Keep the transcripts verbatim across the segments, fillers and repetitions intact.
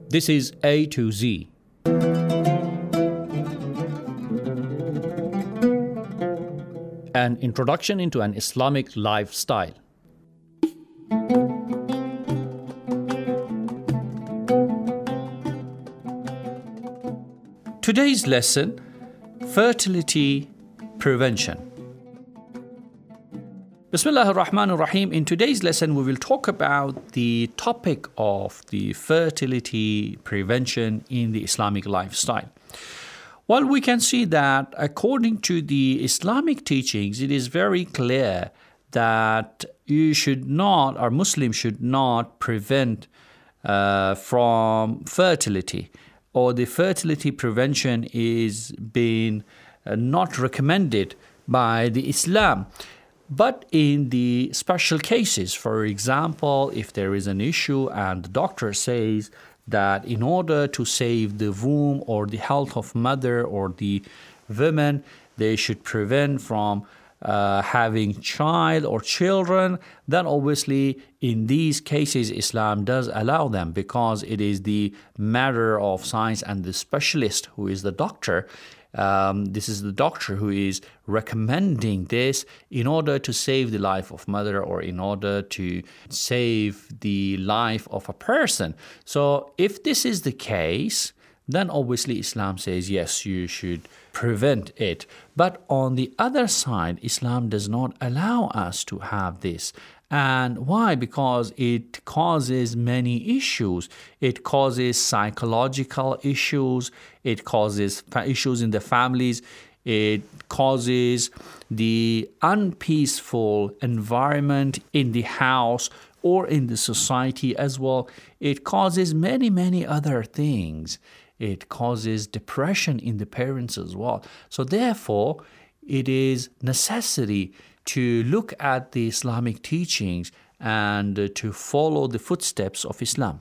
This is A to Z. An introduction into an Islamic lifestyle. Today's lesson, fertility prevention. Bismillah ar-Rahman ar-Rahim. In today's lesson, we will talk about the topic of the fertility prevention in the Islamic lifestyle. Well, we can see that according to the Islamic teachings, it is very clear that you should not, or Muslims should not prevent uh, from fertility, or the fertility prevention is being uh, not recommended by the Islam. But in the special cases, for example, if there is an issue and the doctor says that in order to save the womb or the health of mother or the women, they should prevent from uh, having child or children, then obviously in these cases Islam does allow them, because it is the matter of science and the specialist who is the doctor. Um, this is the doctor who is recommending this in order to save the life of mother or in order to save the life of a person. So if this is the case, then obviously Islam says, yes, you should prevent it. But on the other side, Islam does not allow us to have this. And why? Because it causes many issues. It causes psychological issues. It causes issues in the families. It causes the unpeaceful environment in the house or in the society as well. It causes many, many other things. It causes depression in the parents as well. So therefore, it is necessary to look at the Islamic teachings and to follow the footsteps of Islam.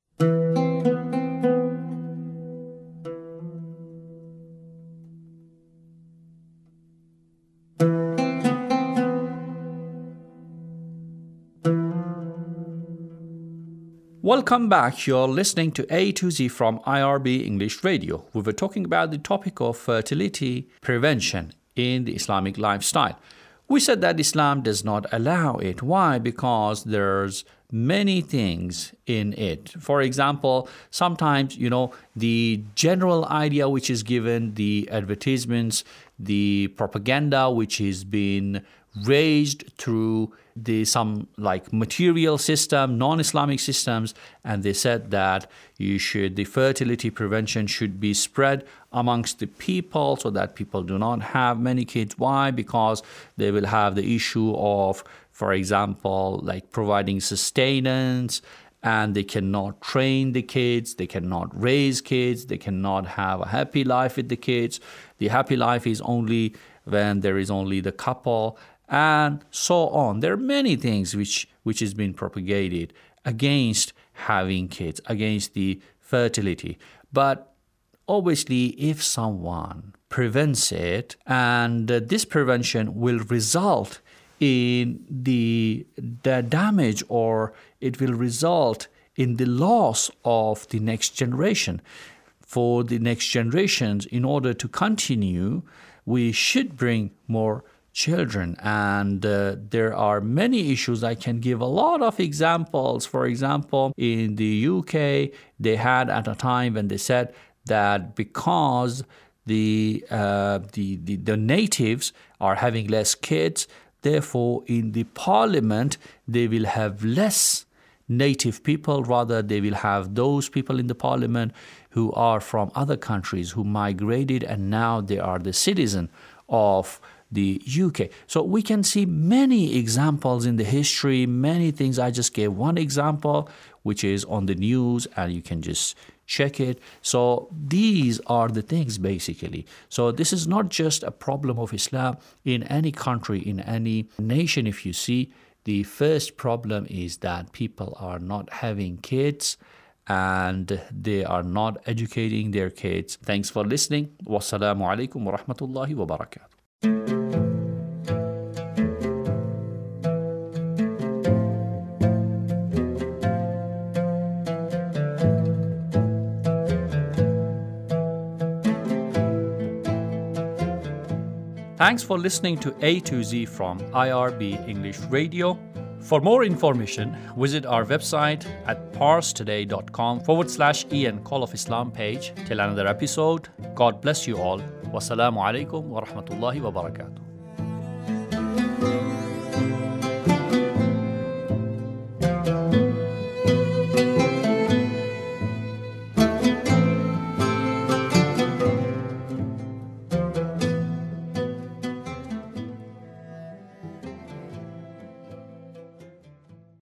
Welcome back. You're listening to A to Z from I R B English Radio. We were talking about the topic of fertility prevention in the Islamic lifestyle. We said that Islam does not allow it. Why? Because there's many things in it. For example, sometimes, you know, the general idea which is given, the advertisements, the propaganda which is being raised through the some like material system, non-Islamic systems, and they said that you should the fertility prevention should be spread amongst the people so that people do not have many kids. Why? Because they will have the issue of, for example, like providing sustenance, and they cannot train the kids, they cannot raise kids, they cannot have a happy life with the kids. The happy life is only when there is only the couple, and so on. There are many things which which has been propagated against having kids, against the fertility. But obviously, if someone prevents it, and uh, this prevention will result in the, the damage, or it will result in the loss of the next generation. For the next generations, in order to continue, we should bring more children. And uh, there are many issues. I can give a lot of examples. For example, in the U K, they had at a time when they said that because the, uh, the, the, the natives are having less kids, therefore in the parliament, they will have less native people. Rather, they will have those people in the parliament who are from other countries, who migrated, and now they are the citizen of the U K. So we can see many examples in the history, many things. I just gave one example, which is on the news, and you can just check it. So these are the things basically. So this is not just a problem of Islam. In any country, in any nation, if you see, the first problem is that people are not having kids and they are not educating their kids. Thanks for listening. Wassalamu alaikum wa rahmatullahi wa barakatuh. Thanks for listening to A to Z from I R B English Radio. For more information, visit our website at parstoday.com forward slash Ian Call of Islam page. Till another episode, God bless you all. Wassalamu alaikum wa rahmatullahi wa barakatuh.